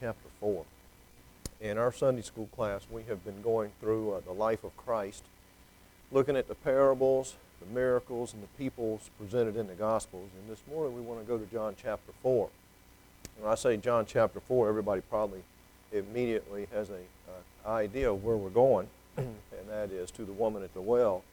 chapter 4. In our Sunday school class, we have been going through the life of Christ, looking at the parables, the miracles, and the peoples presented in the Gospels. And this morning we want to go to John chapter 4. When I say John chapter 4, everybody probably immediately has an idea of where we're going, and that is to the woman at the well.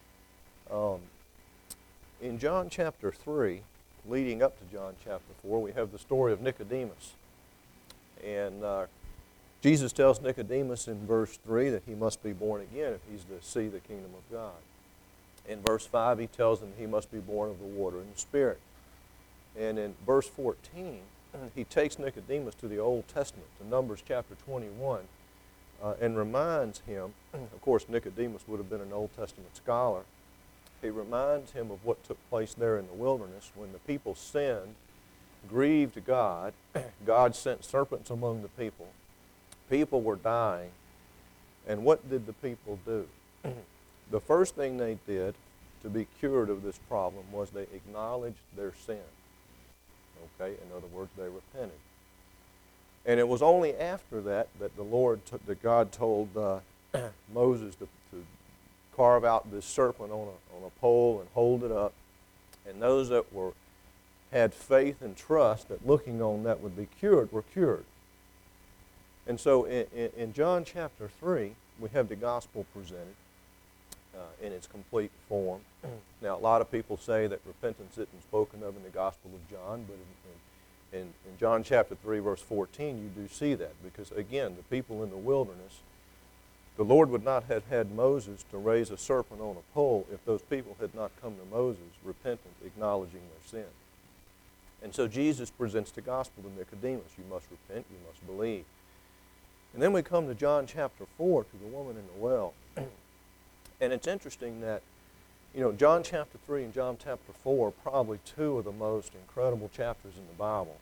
In John chapter 3, leading up to John chapter 4, we have the story of Nicodemus. And Jesus tells Nicodemus in verse 3 that he must be born again if he's to see the kingdom of God. In verse 5, he tells him he must be born of the water and the Spirit. And in verse 14, he takes Nicodemus to the Old Testament, to Numbers chapter 21, and reminds him, of course Nicodemus would have been an Old Testament scholar, he reminds him of what took place there in the wilderness when the people sinned, grieved God. God sent serpents among the people. People were dying. And what did the people do? The first thing they did to be cured of this problem was they acknowledged their sin. Okay? In other words, they repented. And it was only after that that that God told Moses to carve out this serpent on a pole and hold it up. And those that had faith and trust that looking on that would be cured were cured. And so in John chapter 3, we have the gospel presented in its complete form. Now, a lot of people say that repentance isn't spoken of in the Gospel of John, but in John chapter 3, verse 14, you do see that. Because, again, the people in the wilderness, the Lord would not have had Moses to raise a serpent on a pole if those people had not come to Moses repentant, acknowledging their sin. And so Jesus presents the gospel to Nicodemus. You must repent, you must believe. And then we come to John chapter 4, to the woman in the well. And it's interesting that, John chapter 3 and John chapter 4 are probably two of the most incredible chapters in the Bible.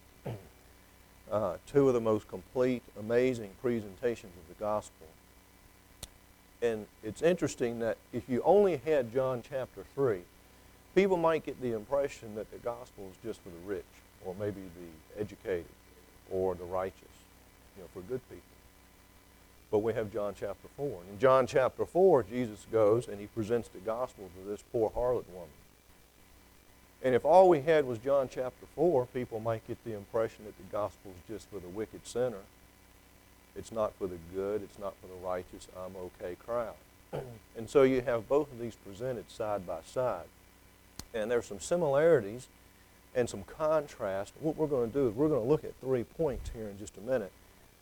Two of the most complete, amazing presentations of the gospel. And it's interesting that if you only had John chapter 3, people might get the impression that the gospel is just for the rich, or maybe the educated, or the righteous, for good people. But we have John chapter 4. And in John chapter 4, Jesus goes and he presents the gospel to this poor harlot woman. And if all we had was John chapter 4, people might get the impression that the gospel is just for the wicked sinner. It's not for the good, it's not for the righteous, I'm okay crowd. And so you have both of these presented side by side. And there's some similarities and some contrast. What we're going to do is we're going to look at 3 points here in just a minute.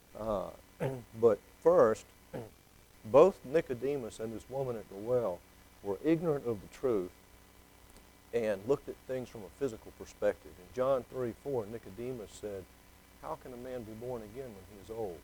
But first, both Nicodemus and this woman at the well were ignorant of the truth and looked at things from a physical perspective. In John 3:4, Nicodemus said, "How can a man be born again when he is old?"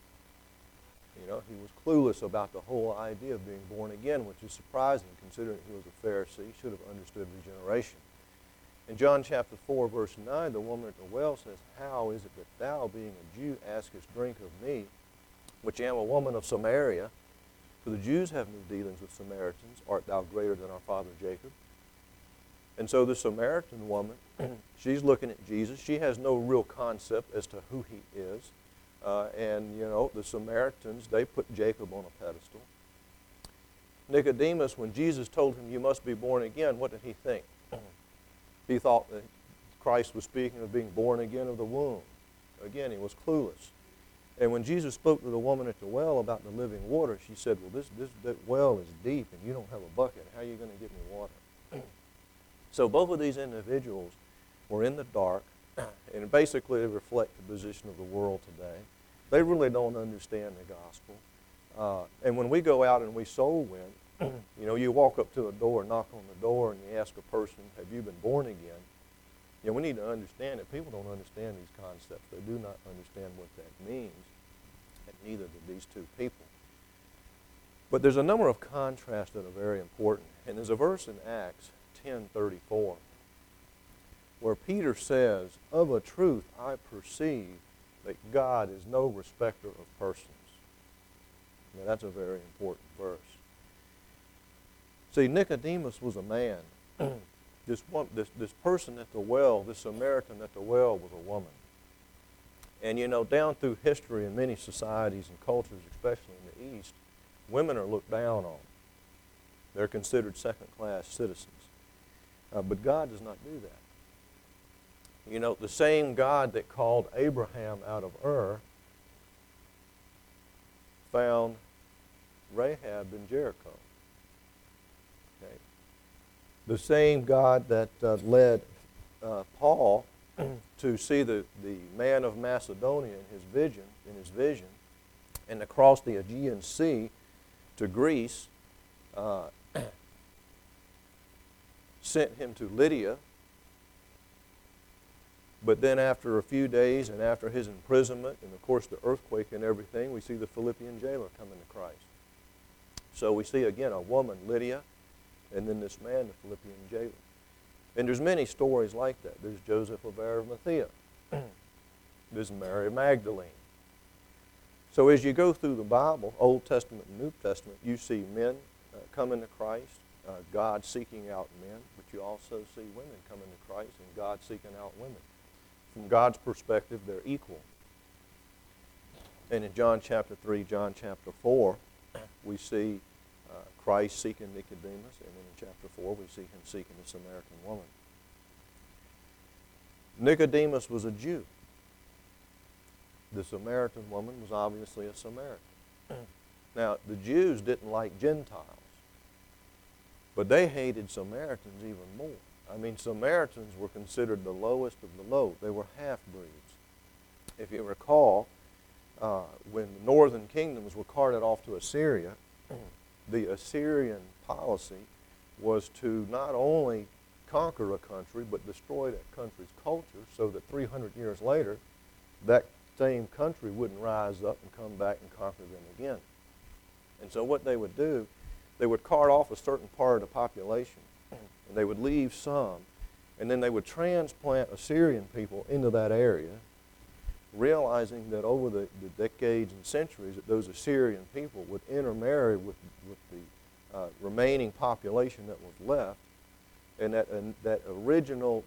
He was clueless about the whole idea of being born again, which is surprising considering he was a Pharisee. He should have understood regeneration. In John chapter 4, verse 9, the woman at the well says, "How is it that thou, being a Jew, askest drink of me, which am a woman of Samaria? For the Jews have no dealings with Samaritans. Art thou greater than our father Jacob?" And so the Samaritan woman, she's looking at Jesus. She has no real concept as to who he is. The Samaritans, they put Jacob on a pedestal. Nicodemus, when Jesus told him, "You must be born again," what did he think? He thought that Christ was speaking of being born again of the womb. Again, he was clueless. And when Jesus spoke to the woman at the well about the living water, she said, "Well, that well is deep and you don't have a bucket. How are you going to get me water?" So both of these individuals were in the dark, and basically reflect the position of the world today. They really don't understand the gospel. And when we go out and we soul win, you walk up to a door, knock on the door, and you ask a person, "Have you been born again?" We need to understand that people don't understand these concepts. They do not understand what that means, and neither do these two people. But there's a number of contrasts that are very important. And there's a verse in Acts 10:34 where Peter says, "Of a truth I perceive that God is no respecter of persons." Now that's a very important verse. See, Nicodemus was a man. This person at the well, this Samaritan at the well, was a woman. And you know, down through history in many societies and cultures, especially in the East, women are looked down on. They're considered second-class citizens. But God does not do that. You know, the same God that called Abraham out of Ur found Rahab in Jericho. Okay. The same God that led Paul to see the man of Macedonia in his vision, and across the Aegean Sea to Greece, sent him to Lydia. But then after a few days and after his imprisonment and of course the earthquake and everything, we see the Philippian jailer coming to Christ. So we see again a woman, Lydia, and then this man, the Philippian jailer. And there's many stories like that. There's Joseph of Arimathea. There's Mary Magdalene. So as you go through the Bible, Old Testament and New Testament, you see men coming to Christ, God seeking out men, but you also see women coming to Christ and God seeking out women. From God's perspective, they're equal. And in John chapter 3, John chapter 4, we see Christ seeking Nicodemus, and then in chapter 4 we see him seeking the Samaritan woman. Nicodemus was a Jew. The Samaritan woman was obviously a Samaritan. Now, the Jews didn't like Gentiles, but they hated Samaritans even more. I mean, Samaritans were considered the lowest of the low. They were half-breeds. If you recall, when the northern kingdoms were carted off to Assyria, the Assyrian policy was to not only conquer a country, but destroy that country's culture so that 300 years later, that same country wouldn't rise up and come back and conquer them again. And so what they would do, they would cart off a certain part of the population, and they would leave some, and then they would transplant Assyrian people into that area, realizing that over the decades and centuries that those Assyrian people would intermarry with the remaining population that was left, and that original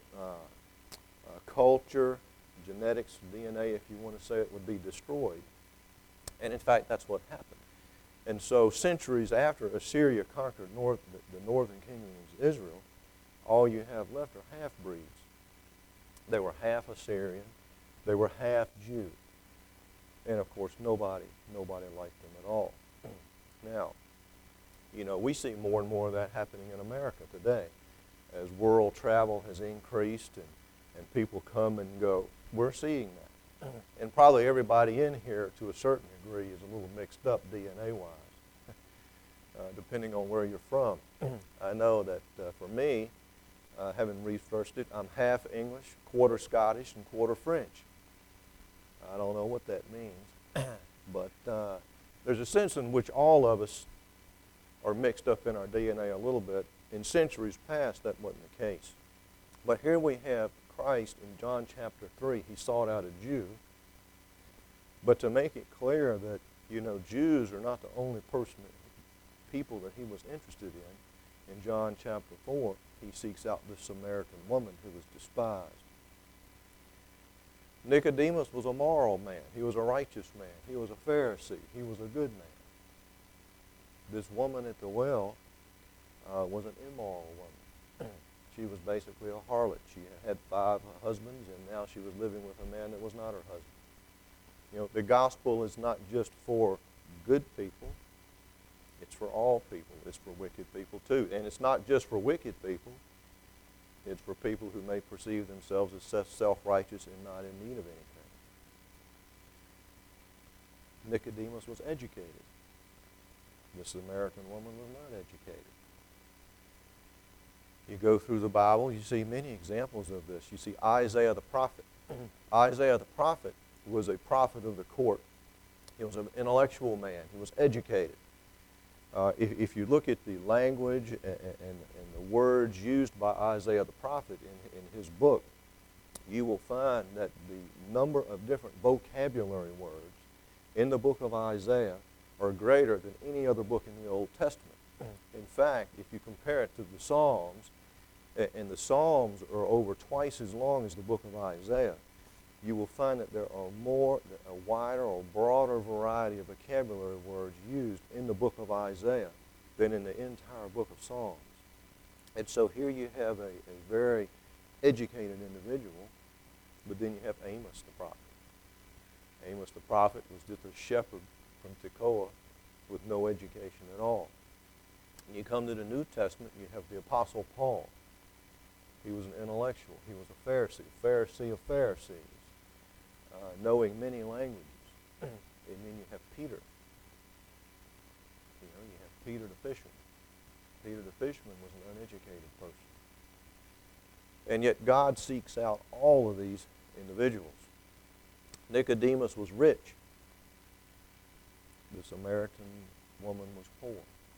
culture, genetics, DNA, if you want to say it, would be destroyed. And in fact, that's what happened. And so centuries after Assyria conquered the northern kingdom of Israel, all you have left are half-breeds. They were half Assyrian. They were half Jew. And of course, nobody liked them at all. Now, you know, we see more and more of that happening in America today. As world travel has increased and people come and go, we're seeing that. And probably everybody in here, to a certain degree, is a little mixed up DNA-wise, depending on where you're from. I know that for me, having researched it, I'm half English, quarter Scottish, and quarter French. I don't know what that means, but there's a sense in which all of us are mixed up in our DNA a little bit. In centuries past, that wasn't the case. But here we have Christ in John chapter 3. He sought out a Jew. But to make it clear that, you know, Jews are not the only people that he was interested in John chapter 4, he seeks out the Samaritan woman who was despised. Nicodemus was a moral man. He was a righteous man. He was a Pharisee. He was a good man. This woman at the well was an immoral woman. She was basically a harlot. She had 5 husbands, and now she was living with a man that was not her husband. You know, the gospel is not just for good people. It's for all people. It's for wicked people too. And it's not just for wicked people. It's for people who may perceive themselves as self-righteous and not in need of anything. Nicodemus was educated. The Samaritan woman was not educated. You go through the Bible, you see many examples of this. You see Isaiah the prophet. Isaiah the prophet was a prophet of the court. He was an intellectual man. He was educated. If you look at the language and the words used by Isaiah the prophet in his book, you will find that the number of different vocabulary words in the book of Isaiah are greater than any other book in the Old Testament. In fact, if you compare it to the Psalms, and the Psalms are over twice as long as the book of Isaiah, you will find that there are a wider or broader variety of vocabulary words used in the book of Isaiah than in the entire book of Psalms. And so here you have a very educated individual, but then you have Amos the prophet. Amos the prophet was just a shepherd from Tekoa with no education at all. And you come to the New Testament, you have the Apostle Paul. He was an intellectual. He was a Pharisee of Pharisees, knowing many languages. And then you have Peter. You have Peter the fisherman. Peter the fisherman was an uneducated person. And yet God seeks out all of these individuals. Nicodemus was rich. The Samaritan woman was poor.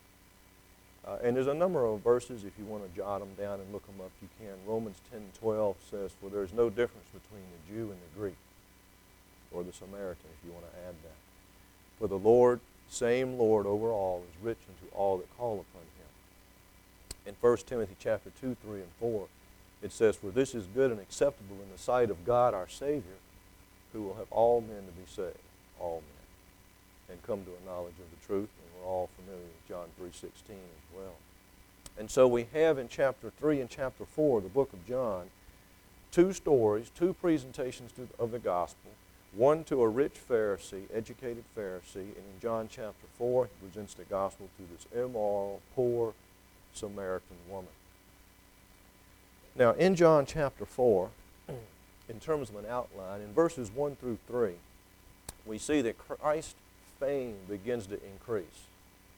And there's a number of verses, if you want to jot them down and look them up, you can. Romans 10:12 says, "For there is no difference between the Jew and the Greek," or the Samaritan, if you want to add that. "For the Lord, same Lord over all, is rich unto all that call upon him." In 1 Timothy chapter 2, 3, and 4, it says, "For this is good and acceptable in the sight of God our Savior, who will have all men to be saved," all men, "and come to a knowledge of the truth." And we're all familiar with John 3:16 as well. And so we have in chapter 3 and chapter 4, the book of John, two stories, two presentations of the gospel, one to a rich Pharisee, educated Pharisee, and in John chapter 4, he presents the gospel to this immoral, poor Samaritan woman. Now, in John chapter 4, in terms of an outline, in verses 1 through 3, we see that Christ's fame begins to increase.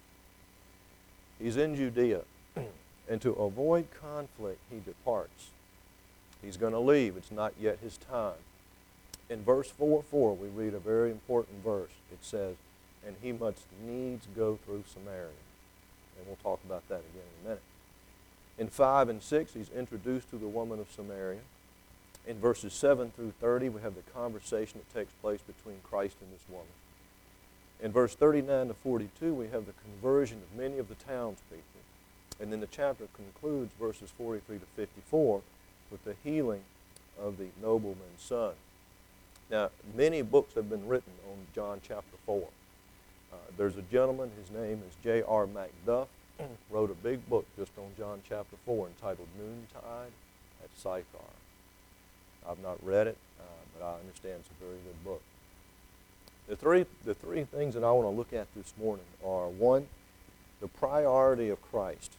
He's in Judea, and to avoid conflict, he departs. He's going to leave. It's not yet his time. In verse 4:4, we read a very important verse. It says, "And he must needs go through Samaria." And we'll talk about that again in a minute. In 5 and 6, he's introduced to the woman of Samaria. In verses 7 through 30, we have the conversation that takes place between Christ and this woman. In verse 39 to 42, we have the conversion of many of the townspeople. And then the chapter concludes, verses 43 to 54, with the healing of the nobleman's son. Now, many books have been written on John chapter 4. There's a gentleman, his name is J.R. Macduff, wrote a big book just on John chapter 4 entitled Noontide at Sychar. I've not read it, but I understand it's a very good book. The three things that I want to look at this morning are, 1, the priority of Christ.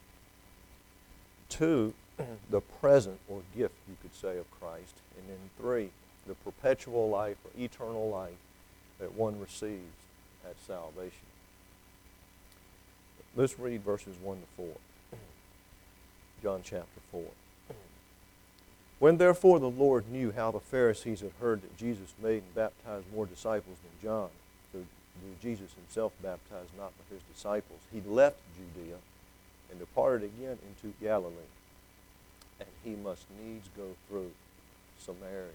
2, the present or gift, you could say, of Christ. And then 3, the perpetual life or eternal life that one receives at salvation. Let's read verses 1 to 4. John chapter 4. "When therefore the Lord knew how the Pharisees had heard that Jesus made and baptized more disciples than John, so Jesus himself baptized not but his disciples, he left Judea and departed again into Galilee. And he must needs go through Samaria."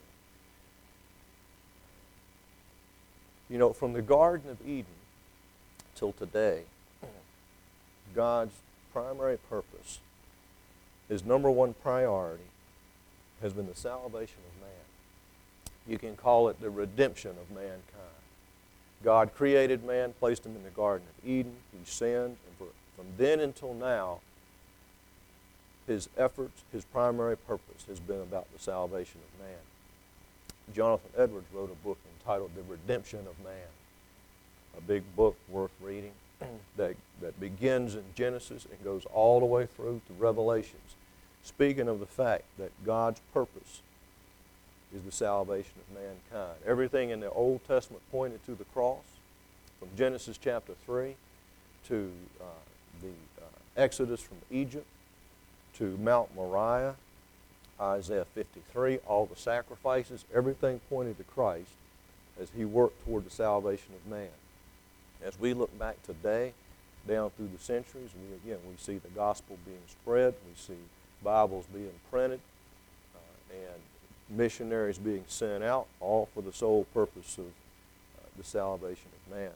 You know, from the Garden of Eden till today, God's primary purpose, his number one priority, has been the salvation of man. You can call it the redemption of mankind. God created man, placed him in the Garden of Eden. He sinned, and from then until now, his efforts, his primary purpose has been about the salvation of man. Jonathan Edwards wrote a book entitled The Redemption of Man, a big book worth reading that begins in Genesis and goes all the way through to Revelations, speaking of the fact that God's purpose is the salvation of mankind. Everything in the Old Testament pointed to the cross, from Genesis chapter 3 to the Exodus from Egypt to Mount Moriah, Isaiah 53, all the sacrifices, everything pointed to Christ as he worked toward the salvation of man. As we look back today, down through the centuries, we see the gospel being spread, we see Bibles being printed, and missionaries being sent out, all for the sole purpose of the salvation of man.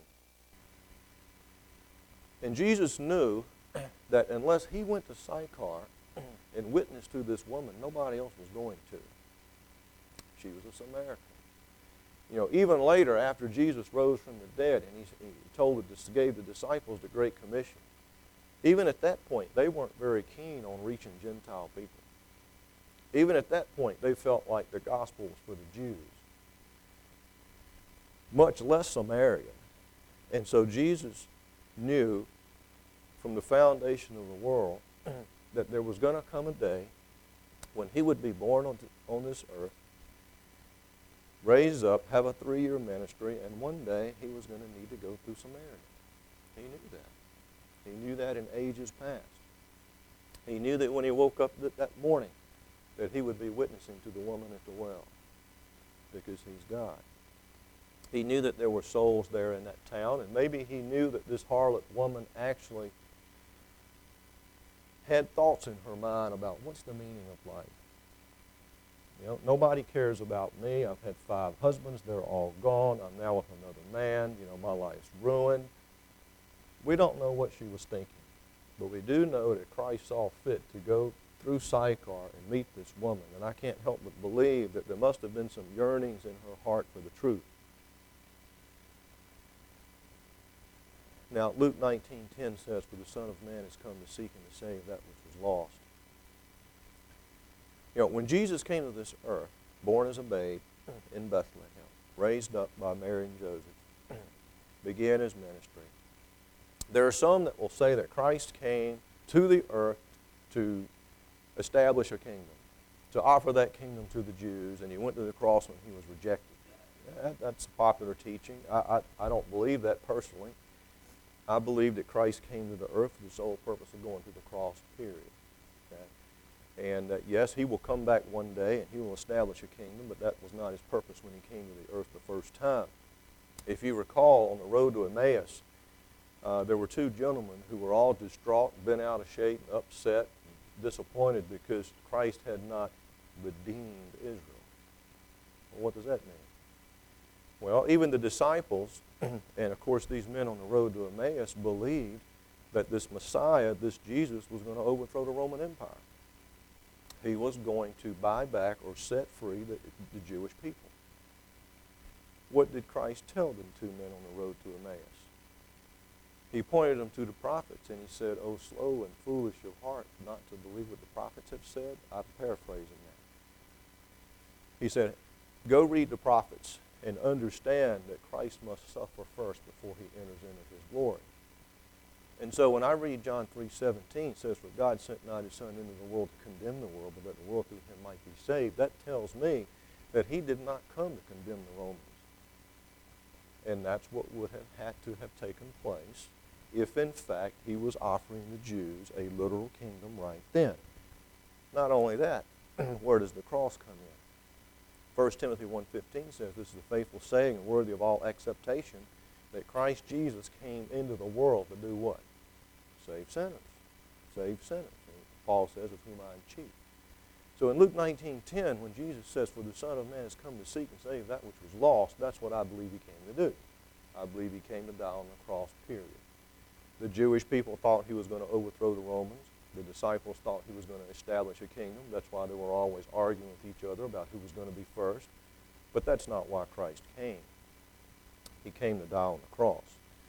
And Jesus knew that unless he went to Sychar and witnessed to this woman, nobody else was going to. She was a Samaritan. Even later after Jesus rose from the dead and he gave the disciples the Great Commission, even at that point, they weren't very keen on reaching Gentile people. Even at that point, they felt like the gospel was for the Jews, much less Samaria. And so Jesus knew from the foundation of the world that there was going to come a day when he would be born on this earth, raised up, have a 3-year ministry, and one day he was going to need to go through Samaria. He knew that. He knew that in ages past. He knew that when he woke up that morning that he would be witnessing to the woman at the well because he's God. He knew that there were souls there in that town, and maybe he knew that this harlot woman actually had thoughts in her mind about what's the meaning of life. Nobody cares about me. I've had 5 husbands. They're all gone. I'm now with another man. My life's ruined. We don't know what she was thinking, but we do know that Christ saw fit to go through Sychar and meet this woman, and I can't help but believe that there must have been some yearnings in her heart for the truth. Now, Luke 19:10 says, "For the Son of Man has come to seek and to save that which was lost." When Jesus came to this earth, born as a babe in Bethlehem, raised up by Mary and Joseph, began his ministry, there are some that will say that Christ came to the earth to establish a kingdom, to offer that kingdom to the Jews, and he went to the cross when he was rejected. That's popular teaching. I don't believe that personally. I believe that Christ came to the earth for the sole purpose of going to the cross, period. Okay? And yes, he will come back one day and he will establish a kingdom, but that was not his purpose when he came to the earth the first time. If you recall, on the road to Emmaus, there were 2 gentlemen who were all distraught, bent out of shape, upset, disappointed because Christ had not redeemed Israel. Well, what does that mean? Well, even the disciples, and of course these men on the road to Emmaus, believed that this Messiah, this Jesus, was going to overthrow the Roman Empire. He was going to buy back or set free the Jewish people. What did Christ tell them 2 men on the road to Emmaus? He pointed them to the prophets, and he said, "O slow and foolish of heart, not to believe what the prophets have said." I'm paraphrasing that. He said, go read the prophets and understand that Christ must suffer first before he enters into his glory. And so when I read John 3:17, it says, "For God sent not his Son into the world to condemn the world, but that the world through him might be saved," that tells me that he did not come to condemn the Romans. And that's what would have had to have taken place if, in fact, he was offering the Jews a literal kingdom right then. Not only that, where does the cross come in? 1 Timothy 1:15 says, "This is a faithful saying and worthy of all acceptation, that Christ Jesus came into the world to do what? Save sinners. Save sinners." And Paul says, "Of whom I am chief." So in Luke 19:10, when Jesus says, "For the Son of Man has come to seek and save that which was lost," that's what I believe he came to do. I believe he came to die on the cross, period. The Jewish people thought he was going to overthrow the Romans. The disciples thought he was going to establish a kingdom. That's why they were always arguing with each other about who was going to be first. But that's not why Christ came. He came to die on the cross.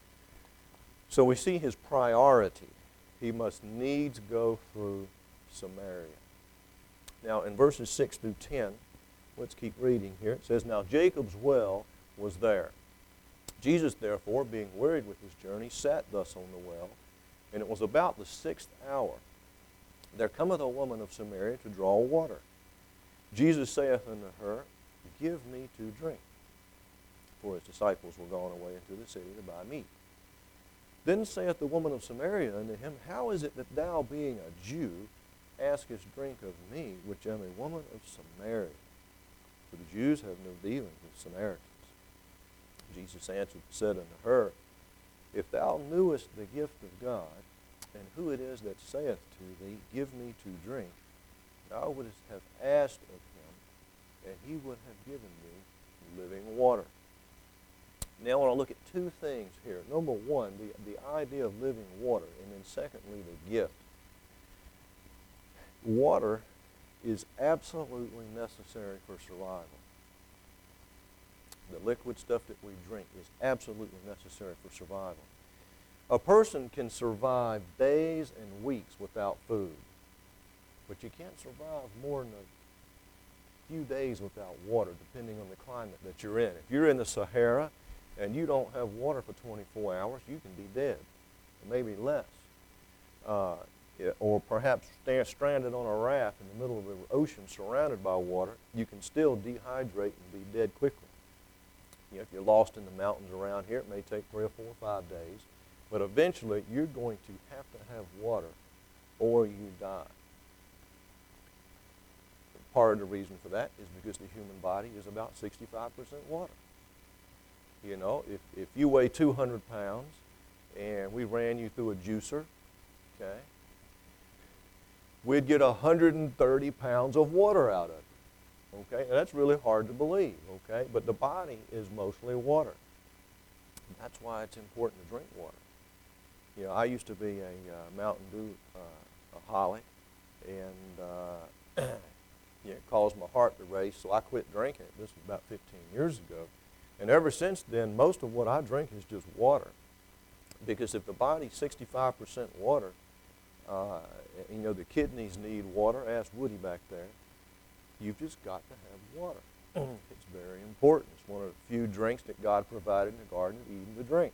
So we see his priority. He must needs go through Samaria. Now in verses 6 through 10, let's keep reading here. It says, "Now Jacob's well was there. Jesus, therefore, being wearied with his journey, sat thus on the well, and it was about the 6th hour. There cometh a woman of Samaria to draw water. Jesus saith unto her, Give me to drink. For his disciples were gone away into the city to buy meat. Then saith the woman of Samaria unto him, How is it that thou, being a Jew, askest drink of me, which am a woman of Samaria? For the Jews have no dealing with Samaritans. Jesus answered and said unto her, If thou knewest the gift of God, and who it is that saith to thee, Give me to drink, thou wouldst have asked of him, and he would have given thee living water. Now I want to look at two things here. Number one, the idea of living water, and then secondly, the gift. Water is absolutely necessary for survival. the liquid stuff that we drink, is absolutely necessary for survival. A person can survive days and weeks without food, but you can't survive more than a few days without water, depending on the climate that you're in. If you're in the Sahara and you don't have water for 24 hours, you can be dead, or maybe less. Or perhaps stranded on a raft in the middle of the ocean surrounded by water, you can still dehydrate and be dead quickly. If you're lost in the mountains around here, it may take 3 or 4 or 5 days, but eventually you're going to have water or you die. Part of the reason for that is because the human body is about 65% water. If you weigh 200 pounds and we ran you through a juicer, okay, we'd get 130 pounds of water out of it, okay? And that's really hard to believe, okay? But the body is mostly water. That's why it's important to drink water. I used to be a Mountain Dew aholic, and it caused my heart to race, so I quit drinking it. This was about 15 years ago. And ever since then, most of what I drink is just water. Because if the body's 65% water, the kidneys need water. Ask Woody back there. You've just got to have water. It's very important. It's one of the few drinks that God provided in the Garden of Eden to drink.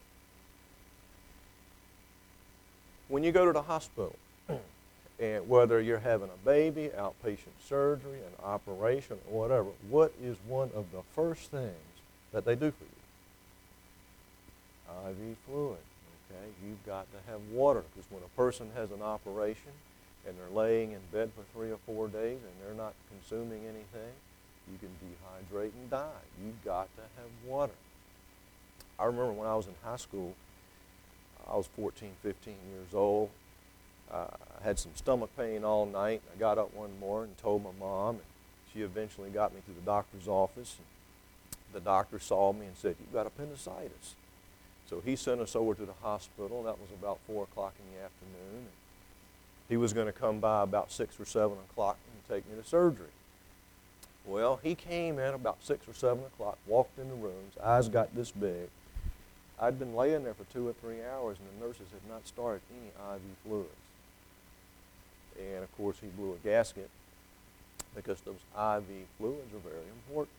When you go to the hospital, and whether you're having a baby, outpatient surgery, an operation, or whatever, what is one of the first things that they do for you? IV fluid. Okay, you've got to have water, because when a person has an operation and they're laying in bed for 3 or 4 days and they're not consuming anything, you can dehydrate and die. You've got to have water. I remember when I was in high school, I was 14, 15 years old. I had some stomach pain all night. I got up one morning and told my mom, and she eventually got me to the doctor's office. And the doctor saw me and said, "You've got appendicitis." So he sent us over to the hospital. That was about 4 o'clock in the afternoon. And he was going to come by about 6 or 7 o'clock and take me to surgery. Well, he came in about 6 or 7 o'clock, walked in the room, his eyes got this big. I'd been laying there for 2 or 3 hours, and the nurses had not started any IV fluids. And, of course, he blew a gasket because those IV fluids are very important.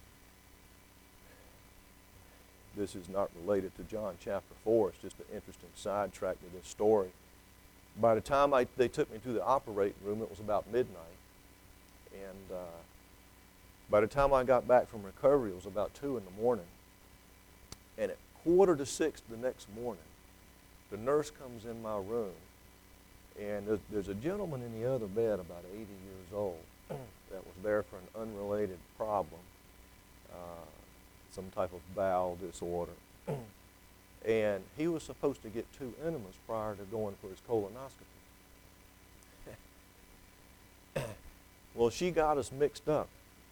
This is not related to John chapter 4. It's just an interesting sidetrack to this story. By the time they took me to the operating room, it was about midnight. And by the time I got back from recovery, it was about 2 in the morning. And at 5:45 the next morning, the nurse comes in my room, and there's a gentleman in the other bed, about 80 years old, that was there for an unrelated problem, some type of bowel disorder. And he was supposed to get 2 enemas prior to going for his colonoscopy. Well, she got us mixed up.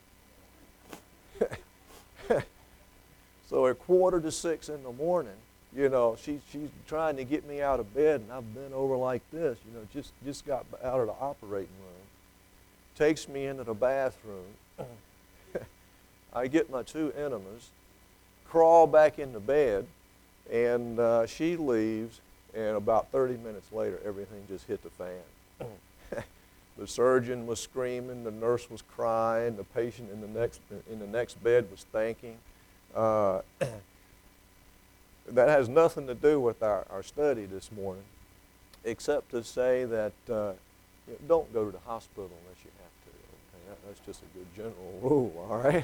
So at 5:45 in the morning, she's trying to get me out of bed, and I've been over like this, just got out of the operating room. Takes me into the bathroom. I get my 2 enemas, crawl back into bed, and she leaves, and about 30 minutes later, everything just hit the fan. The surgeon was screaming, the nurse was crying, the patient in the next bed was thanking. That has nothing to do with our study this morning, except to say that don't go to the hospital unless you have to. Okay? That's just a good general rule, all right?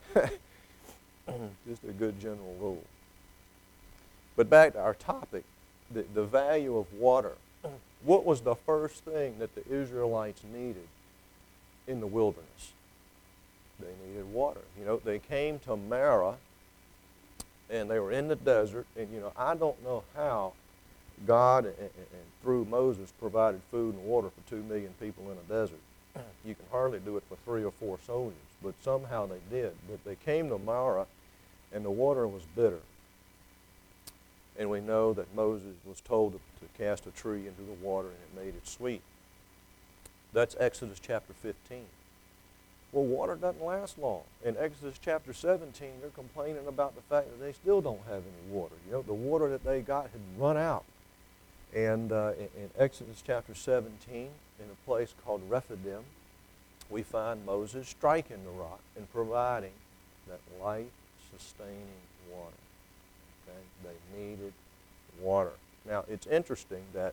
Just a good general rule. But back to our topic, the value of water. What was the first thing that the Israelites needed in the wilderness? They needed water. They came to Marah, and they were in the desert, and I don't know how God and through Moses provided food and water for 2 million people in a desert. You can hardly do it for 3 or 4 soldiers, but somehow they did. But they came to Marah, and the water was bitter. And we know that Moses was told to cast a tree into the water, and it made it sweet. That's Exodus chapter 15. Well, water doesn't last long. In Exodus chapter 17, they're complaining about the fact that they still don't have any water. The water that they got had run out. And in Exodus chapter 17, in a place called Rephidim, we find Moses striking the rock and providing that life-sustaining water. Okay? They needed water. Now, it's interesting that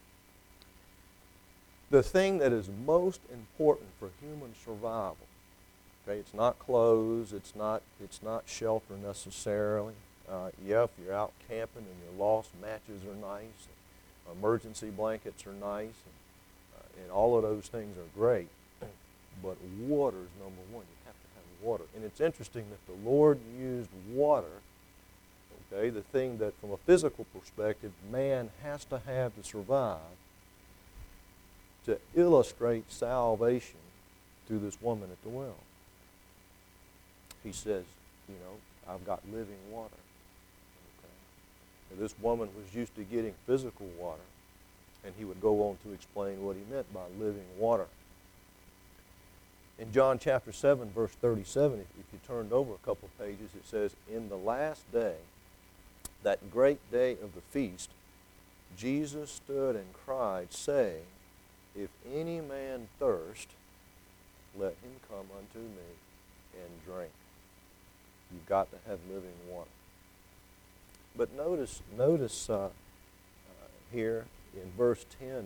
the thing that is most important for human survival, okay, it's not clothes, it's not shelter necessarily. If you're out camping and you're lost, matches are nice, and emergency blankets are nice, and all of those things are great. But water is number one. You have to have water. And it's interesting that the Lord used water, okay, the thing that from a physical perspective man has to have to survive, to illustrate salvation through this woman at the well. He says, I've got living water. Okay? Now, this woman was used to getting physical water, and he would go on to explain what he meant by living water. In John chapter 7, verse 37, if you turned over a couple pages, it says, in the last day, that great day of the feast, Jesus stood and cried, saying, if any man thirst, let him come unto me and drink. You've got to have living water. But notice here in verse 10 again,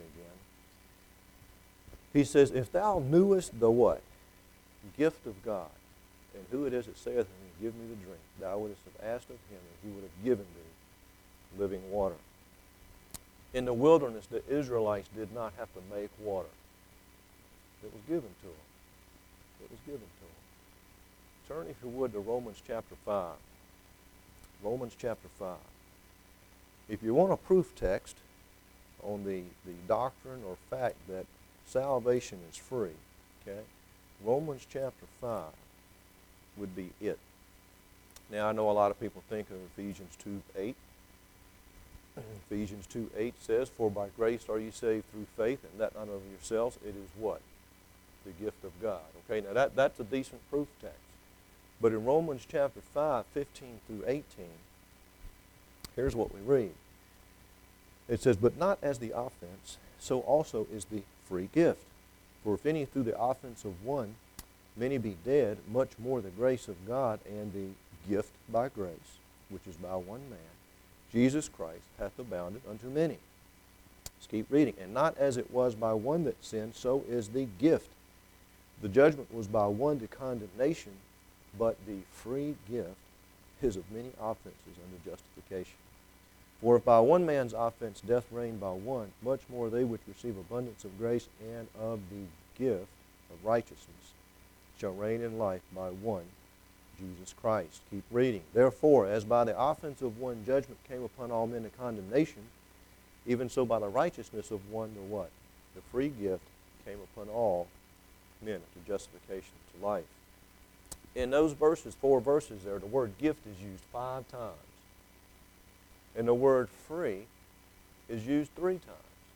he says, if thou knewest the what? Gift of God, and who it is that saith unto me, give me the drink, thou wouldst have asked of him, and he would have given thee living water. In the wilderness, the Israelites did not have to make water. It was given to them. It was given to them. Turn, if you would, to Romans chapter 5. Romans chapter 5. If you want a proof text on the doctrine or fact that salvation is free, okay, Romans chapter 5 would be it. Now, I know a lot of people think of Ephesians 2:8. Ephesians 2:8 says, for by grace are you saved through faith, and that not of yourselves. It is what? The gift of God. Okay, now that's a decent proof text. But in Romans chapter 5, 15 through 18, here's what we read. It says, but not as the offense, so also is the free gift. For if any through the offense of one, many be dead, much more the grace of God and the gift by grace, which is by one man, Jesus Christ, hath abounded unto many. Let's keep reading. And not as it was by one that sinned, so is the gift. The judgment was by one to condemnation, but the free gift is of many offenses unto justification. For if by one man's offense death reigned by one, much more they which receive abundance of grace and of the gift of righteousness shall reign in life by one, Jesus Christ. Keep reading. Therefore, as by the offense of one judgment came upon all men to condemnation, even so by the righteousness of one the what? The free gift came upon all men to justification to life. In those verses, 4 verses there, the word gift is used 5 times. And the word free is used 3 times.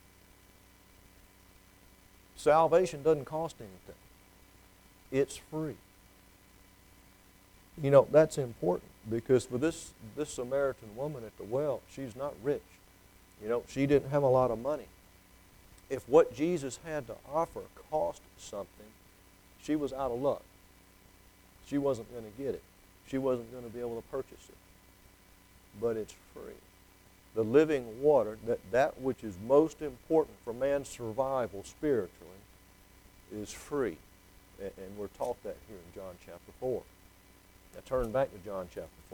Salvation doesn't cost anything. It's free. That's important because for this Samaritan woman at the well, she's not rich. She didn't have a lot of money. If what Jesus had to offer cost something, she was out of luck. She wasn't going to get it. She wasn't going to be able to purchase it. But it's free. The living water, that which is most important for man's survival spiritually, is free. And we're taught that here in John chapter 4. Now turn back to John chapter 4.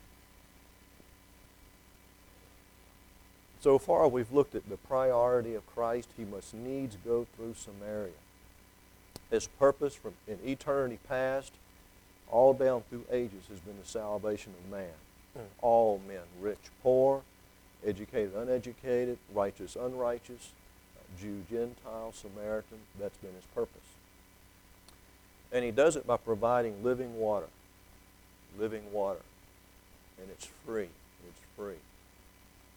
So far we've looked at the priority of Christ. He must needs go through Samaria. His purpose from in eternity past, all down through ages, has been the salvation of man. All men, rich, poor, educated, uneducated, righteous, unrighteous, Jew, Gentile, Samaritan. That's been his purpose. And he does it by providing living water. Living water. And it's free. It's free.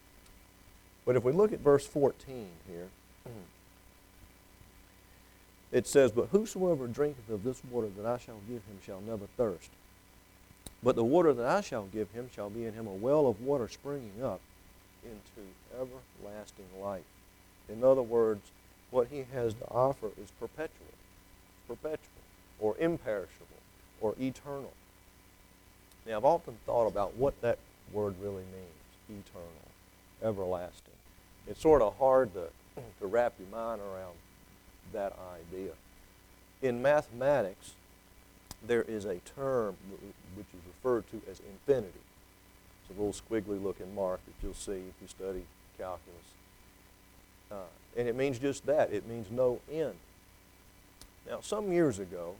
But if we look at verse 14 here, It says, "But whosoever drinketh of this water that I shall give him shall never thirst. But the water that I shall give him shall be in him a well of water springing up into everlasting life." In other words, what he has to offer is perpetual, or imperishable, or eternal. Now, I've often thought about what that word really means, eternal, everlasting. It's sort of hard to wrap your mind around that idea. In mathematics, there is a term which is referred to as infinity. It's a little squiggly looking mark that you'll see if you study calculus. And it means just that. It means no end. Now, some years ago,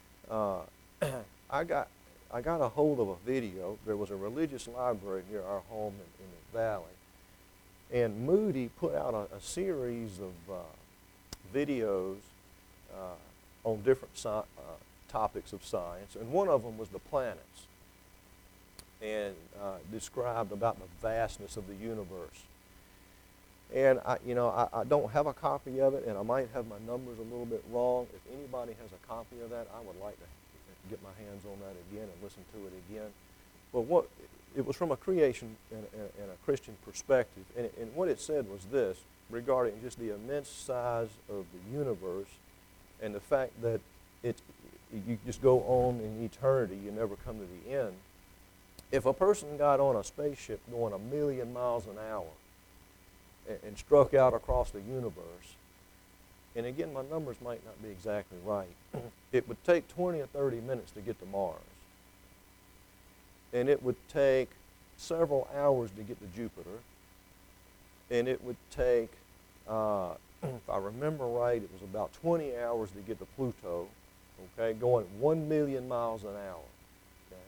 I got a hold of a video. There was a religious library near our home in the valley, and Moody put out a series of videos on different topics of science, and one of them was the planets, and described about the vastness of the universe. And I don't have a copy of it, and I might have my numbers a little bit wrong. If anybody has a copy of that, I would like to get my hands on that again and listen to it again. But it was from a creation and a Christian perspective, and what it said was this, regarding just the immense size of the universe and the fact that you just go on in eternity, you never come to the end. If a person got on a spaceship going 1,000,000 miles an hour and struck out across the universe, and again, my numbers might not be exactly right, it would take 20 or 30 minutes to get to Mars. And it would take several hours to get to Jupiter. And it would take, if I remember right, it was about 20 hours to get to Pluto, okay, going 1,000,000 miles an hour. Okay?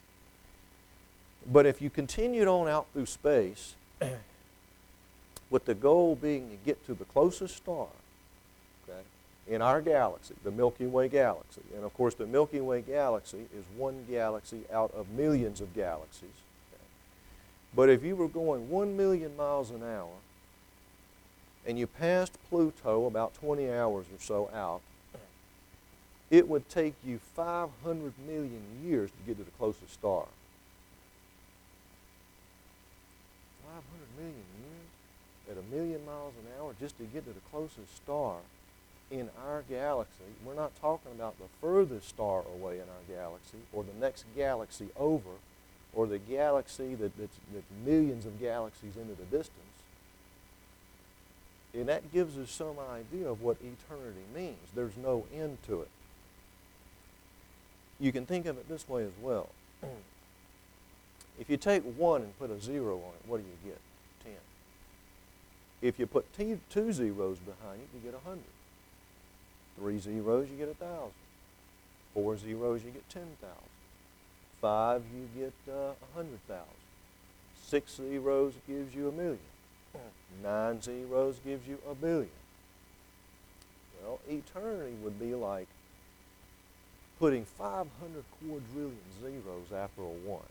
But if you continued on out through space, with the goal being to get to the closest star, okay, in our galaxy, the Milky Way galaxy. And of course, the Milky Way galaxy is one galaxy out of millions of galaxies. Okay. But if you were going 1,000,000 miles an hour, and you passed Pluto about 20 hours or so out, it would take you 500 million years to get to the closest star. 500 million years at 1,000,000 miles an hour just to get to the closest star in our galaxy. We're not talking about the furthest star away in our galaxy, or the next galaxy over, or the galaxy that's millions of galaxies into the distance. And that gives us some idea of what eternity means. There's no end to it. You can think of it this way as well. If you take 1 and put a 0 on it, what do you get? 10. If you put 2 zeros behind it, you get 100. 3 zeros, you get 1,000. 4 zeros, you get 10,000. 5, you get 100,000. 6 zeros gives you 1,000,000. 9 zeros gives you 1,000,000,000. Well, eternity would be like putting 500 quadrillion zeros after a 1.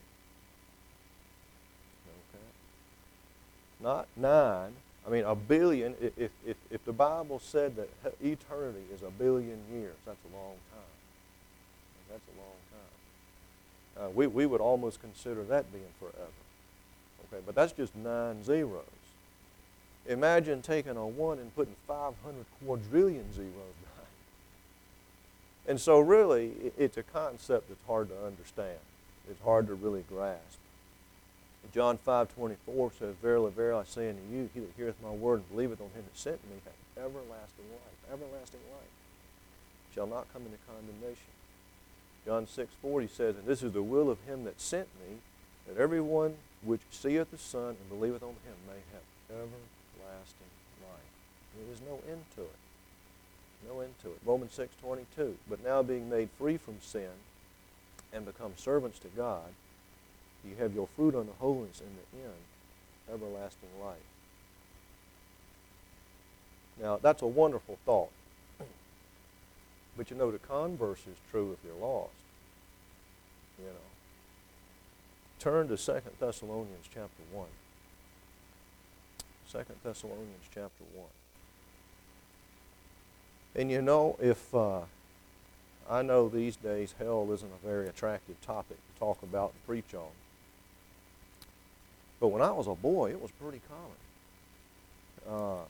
Okay? Not 9. I mean, 1,000,000,000, if the Bible said that eternity is 1,000,000,000 years, that's a long time. That's a long time. We would almost consider that being forever. Okay, but that's just 9 zeros. Imagine taking a 1 and putting 500 quadrillion zeros behind it. And so really, it's a concept that's hard to understand. It's hard to really grasp. John 5:24 says, "Verily, verily, I say unto you, he that heareth my word and believeth on him that sent me hath everlasting life." Everlasting life. Shall not come into condemnation. John 6:40 says, "And this is the will of him that sent me, that everyone which seeth the Son and believeth on him may have everlasting life." There is no end to it. No end to it. Romans 6:22, "But now being made free from sin and become servants to God, you have your fruit unto holiness, in the end, everlasting life." Now, that's a wonderful thought. But you know, the converse is true if you're lost. You know. Turn to 2 Thessalonians chapter 1. 2 Thessalonians chapter 1. And you know, if I know these days hell isn't a very attractive topic to talk about and preach on, but when I was a boy, it was pretty common.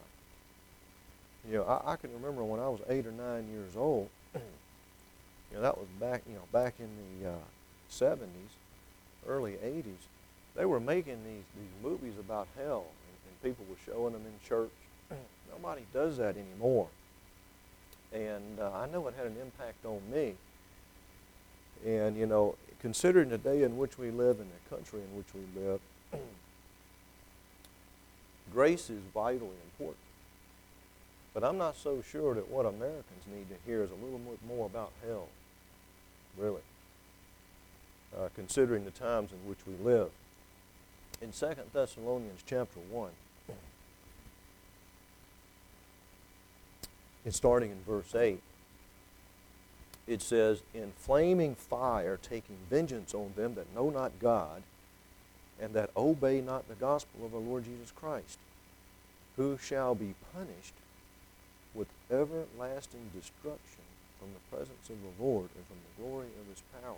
I can remember when I was 8 or 9 years old. That was back in the 70s, early 80s. They were making these movies about hell, and people were showing them in church. Nobody does that anymore. And I know it had an impact on me. And, considering the day in which we live and the country in which we live, grace is vitally important. But I'm not so sure that what Americans need to hear is a little bit more about hell, really, considering the times in which we live. In 2 Thessalonians chapter 1, and starting in verse 8, it says, "In flaming fire taking vengeance on them that know not God, and that obey not the gospel of our Lord Jesus Christ, who shall be punished with everlasting destruction from the presence of the Lord and from the glory of His power."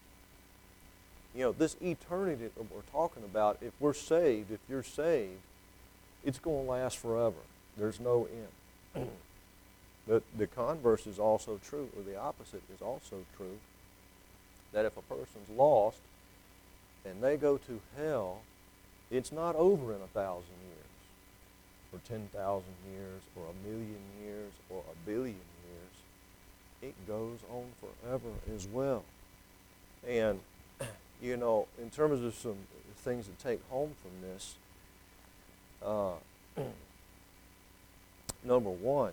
This eternity that we're talking about, if we're saved, if you're saved, it's going to last forever. There's no end. The converse is also true, or the opposite is also true, that if a person's lost and they go to hell, it's not over in 1,000 years, or 10,000 years, or 1,000,000 years, or 1,000,000,000 years. It goes on forever as well. And, in terms of some things to take home from this, number one,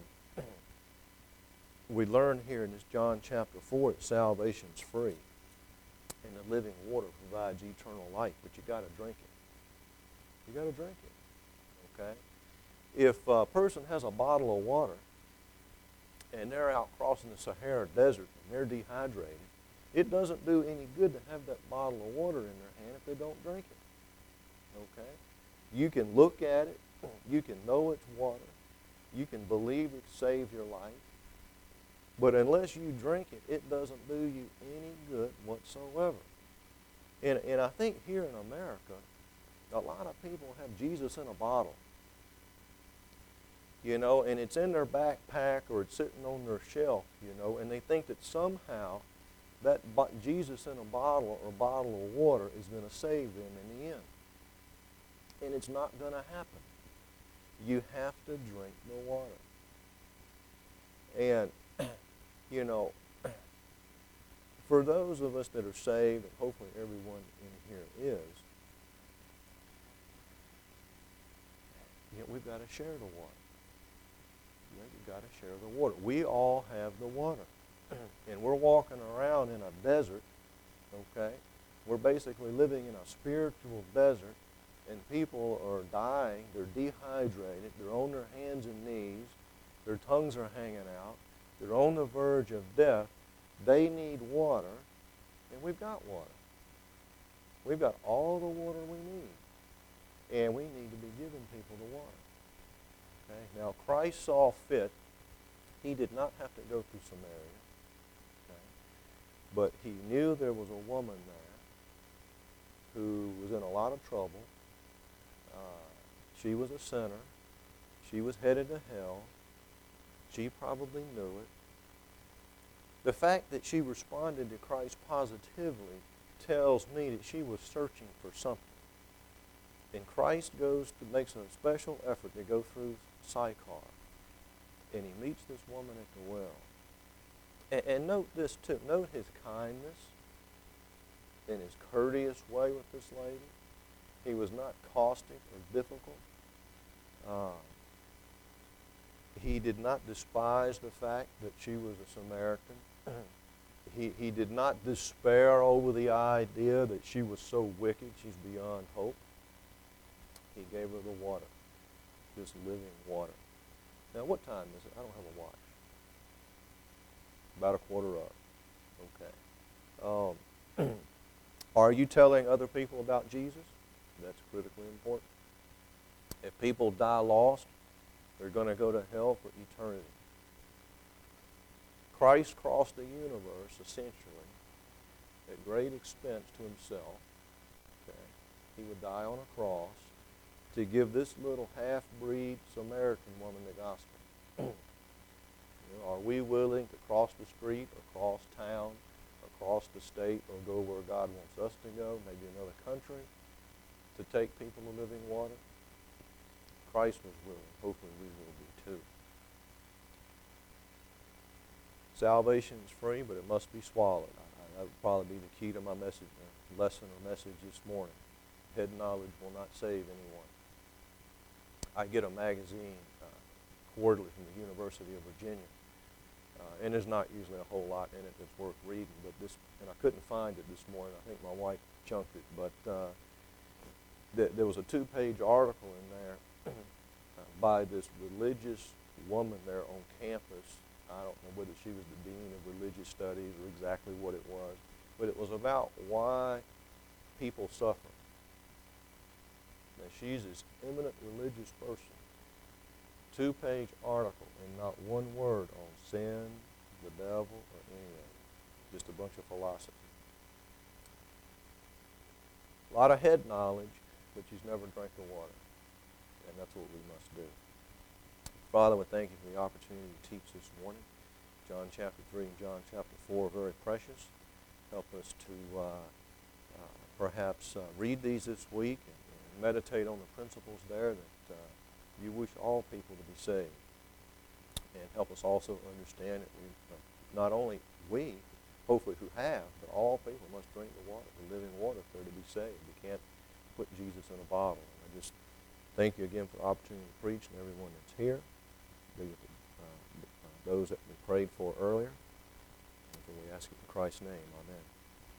we learn here in this John chapter 4 that salvation's free, and the living water provides eternal life, but you got to drink it. You got to drink it, okay? If a person has a bottle of water and they're out crossing the Sahara Desert and they're dehydrated, it doesn't do any good to have that bottle of water in their hand if they don't drink it, okay? You can look at it, you can know it's water, you can believe it saved your life, but unless you drink it, it doesn't do you any good whatsoever. And I think here in America, a lot of people have Jesus in a bottle. And it's in their backpack or it's sitting on their shelf, and they think that somehow that Jesus in a bottle or bottle of water is going to save them in the end. And it's not going to happen. You have to drink the water. And for those of us that are saved, and hopefully everyone in here is, we've got to share the water. We've got to share the water. We all have the water. And we're walking around in a desert, okay? We're basically living in a spiritual desert, and people are dying. They're dehydrated. They're on their hands and knees. Their tongues are hanging out. They're on the verge of death. They need water, and we've got water. We've got all the water we need, and we need to be giving people the water. Okay? Now, Christ saw fit. He did not have to go through Samaria, okay? But he knew there was a woman there who was in a lot of trouble. She was a sinner. She was headed to hell. She probably knew it. The fact that she responded to Christ positively tells me that she was searching for something. And Christ makes a special effort to go through Sychar. And he meets this woman at the well. And note this too. Note his kindness and his courteous way with this lady. He was not caustic or difficult. He did not despise the fact that she was a Samaritan. He did not despair over the idea that she was so wicked she's beyond hope. He gave her the water, this living water. Now, what time is it? I don't have a watch. About 1:15. Okay. Are you telling other people about Jesus? That's critically important. If people die lost, they're going to go to hell for eternity. Christ crossed the universe, essentially, at great expense to himself. Okay? He would die on a cross to give this little half-breed Samaritan woman the gospel. Are we willing to cross the street or cross town or cross the state or go where God wants us to go, maybe another country, to take people to living water? Christ was willing. Hopefully we will be too. Salvation is free, but it must be swallowed. That would probably be the key to my message, lesson or message this morning. Head knowledge will not save anyone. I get a magazine quarterly from the University of Virginia, and there's not usually a whole lot in it that's worth reading. But and I couldn't find it this morning. I think my wife chunked it, but there was a 2-page article in there by this religious woman there on campus. I don't know whether she was the dean of religious studies or exactly what it was, but it was about why people suffer. Now, she's this eminent religious person. 2-page article and not one word on sin, the devil, or any of it. Just a bunch of philosophy. A lot of head knowledge, but she's never drank the water. And that's what we must do. Father, we thank you for the opportunity to teach this morning. John chapter 3 and John chapter 4 are very precious. Help us to perhaps read these this week and meditate on the principles there that you wish all people to be saved. And help us also understand that not only we, hopefully who have, but all people must drink the water, the living water, if they're to be saved. We can't put Jesus in a bottle. And I just thank you again for the opportunity to preach and everyone that's here. Be with those that we prayed for earlier. And we ask it in Christ's name. Amen.